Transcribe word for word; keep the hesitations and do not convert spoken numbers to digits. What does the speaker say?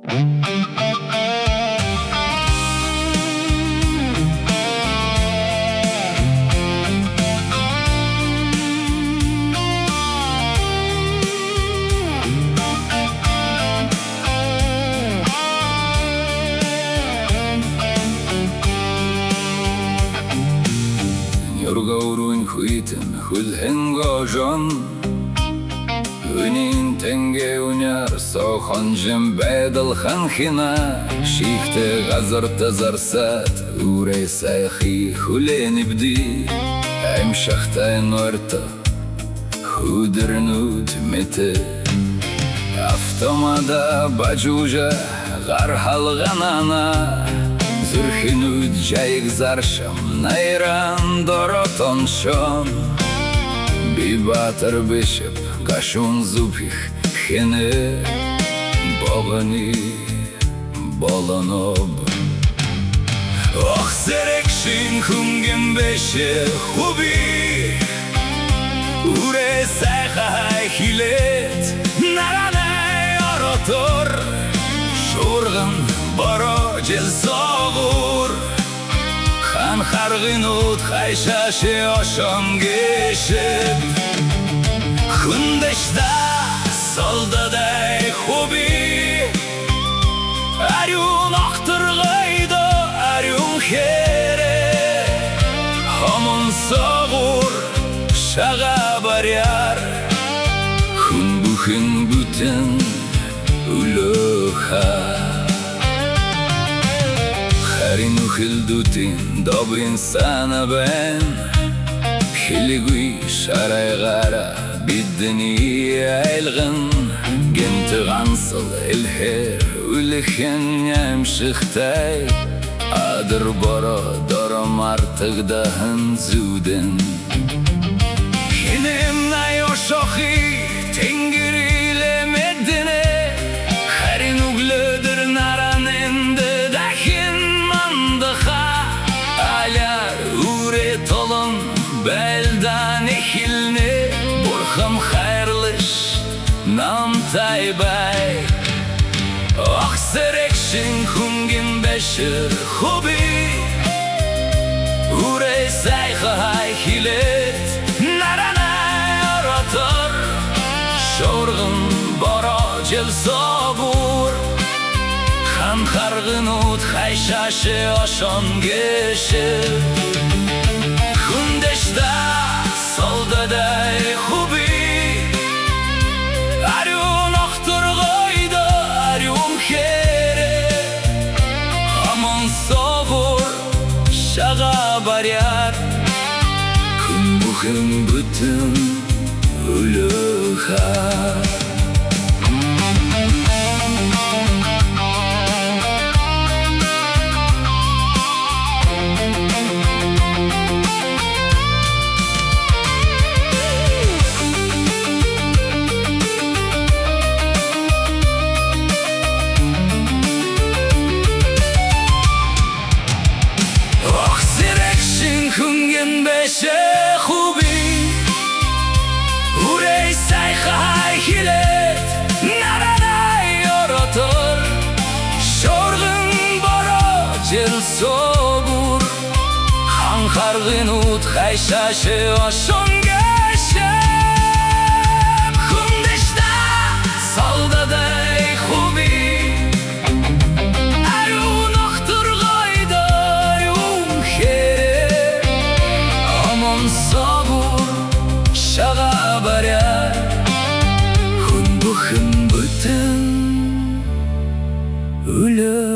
Yorgauruin huitin hulhen gojon Unin tenge unyar sohan jem bedel khankhina Shikhte gazar tazarsat ure sayhi hulen ibdi Aim shakhta enorta hudernud mete Avtomada bajuja gar halganana Zürchinud jayg zarsham Найран доротон шон Бибатар бешеп Кашун зубих хене Богани болоноб Ох серекшин хунгем беше хуби Уре сайхай хилет Наранай оротор Шурган боро жел соғур Хан харгынут хайшаши ошон гешет Хундешта солдадай хуби Арюн охтыргайдо арюн хере Хомун соғур шаға баряр Хун бухын бүтін улуха Харин ухилдутин добрин сана бен Хилигуи шарайгара биддени айлгын Генті ғансыл илхер үліхен ямшықтай Адыр боро дором артығдahın зуден Хинем най ошохи тенгириле меддене Харин углыдыр нараненді Beldan ehilne Burkham hayırlış Nam taybay Oh serekşin hungin beşir hubi Urey sayha hay hilet Naranay orator Şorgın bora jel soğur Khan hargınut hayşaşı oşon geçir Hundeshta soldaday hubi Arjun oxturgaydo arjun khere Hamon soğur şağa baryar Kun buxin bütün uluha Hungen beşe hubi Urey sayhay hilet Naranay orator Şorgın bora jel soğur Han hargınut hayşaşı oşon geçep Hundeşta soldaday hubi Soğur şağa baryar Hun buxin bütün ulu